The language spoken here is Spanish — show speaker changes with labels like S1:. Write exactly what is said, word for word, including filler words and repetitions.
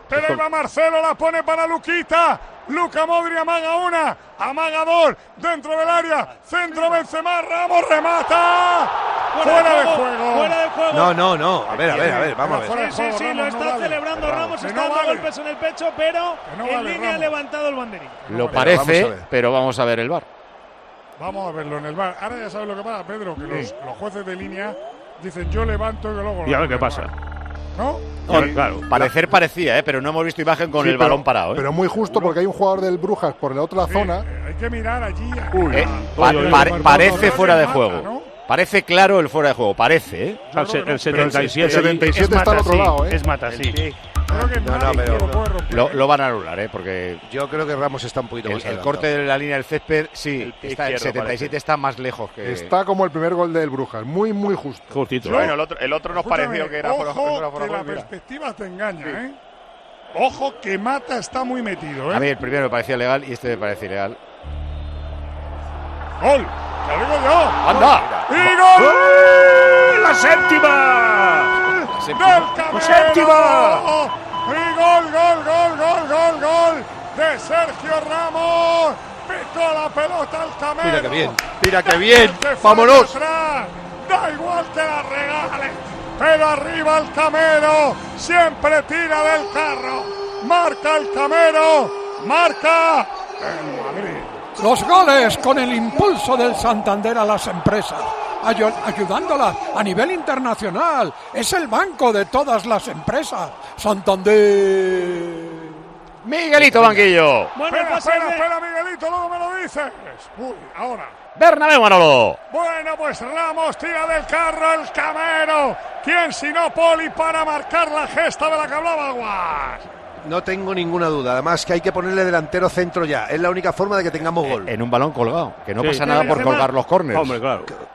S1: Pero va Marcelo, la pone para Luquita. Luka Modric amaga una, amaga dos, dentro del área, centro Benzema, Ramos remata. Fuera, fuera de juego.
S2: Fuera de juego.
S3: No, no, no. A ver, a ver, a ver, vamos a ver.
S2: Sí, sí, sí, Ramos, lo está no celebrando vale. Ramos, está dando vale. golpes en el pecho, pero no en vale, línea ha levantado el banderín.
S4: Lo parece, vamos pero vamos a ver el V A R.
S1: Vamos a verlo en el V A R. Ahora ya sabes lo que pasa, Pedro, que los, los jueces de línea dicen yo levanto y luego...
S5: Y a ver qué pasa.
S1: ¿No?
S4: Sí, claro. Parecer parecía, ¿eh? Pero no hemos visto imagen con sí, el
S6: pero,
S4: balón parado. ¿eh?
S6: Pero muy justo porque hay un jugador del Brujas por la otra
S1: sí,
S6: zona.
S1: Hay que mirar allí.
S4: Uy, eh, pa pa parece fuera de juego. ¿No? Parece claro el fuera de juego. Parece, ¿eh?
S5: O sea, el, el setenta y siete,
S6: el setenta y siete está al otro
S5: sí,
S6: lado, ¿eh?
S5: Es mata, sí. sí.
S1: Creo que
S3: no, no, pero
S4: lo, lo van a anular, ¿eh? Porque
S3: yo creo que Ramos está un poquito
S4: el,
S3: más
S4: el corte de la línea del césped, sí, el, está, el setenta y siete parece. Está más lejos que...
S6: Está como el primer gol del Brujas, muy, muy justo.
S5: Justito.
S7: Yo, bueno, el otro, el otro nos pareció que era
S1: ojo,
S7: por, por,
S1: que la
S7: mira.
S1: perspectiva te engaña, sí. ¿eh? Ojo que Mata está muy metido, ¿eh?
S4: A mí el primero me parecía legal y este me parece ilegal.
S1: ¡Gol! ¡Te lo digo yo!
S4: ¡Anda!
S1: ¡Y gol!
S5: ¡Oh, ¡la séptima!
S1: ¡La séptima! ¡Del Camero! ¡Séptima! ¡Y gol, gol, gol, gol, gol, gol! ¡De Sergio Ramos! ¡Picó la pelota al Camero!
S3: ¡Mira qué bien! ¡Mira qué bien! ¡Vámonos!
S1: Atrás. ¡Da igual que la regale! ¡Pero arriba el Camero! ¡Siempre tira del carro! ¡Marca el Camero! ¡Marca el Madrid!
S8: Los goles con el impulso del Santander a las empresas, ay ayudándolas a nivel internacional. Es el banco de todas las empresas. Santander.
S4: Miguelito Banquillo.
S1: Bueno, espera, espera, de... espera, Miguelito, luego me lo dices. Uy, ahora.
S4: Bernabéu Manolo.
S1: Bueno, pues Ramos tira del carro el Camero. ¿Quién sino Poli para marcar la gesta de la que hablaba Guas?
S3: No tengo ninguna duda. Además que hay que ponerle delantero centro ya. Es la única forma de que tengamos gol.
S4: En un balón colgado. Que no sí, pasa nada por colgar los córners.
S5: Hombre, claro.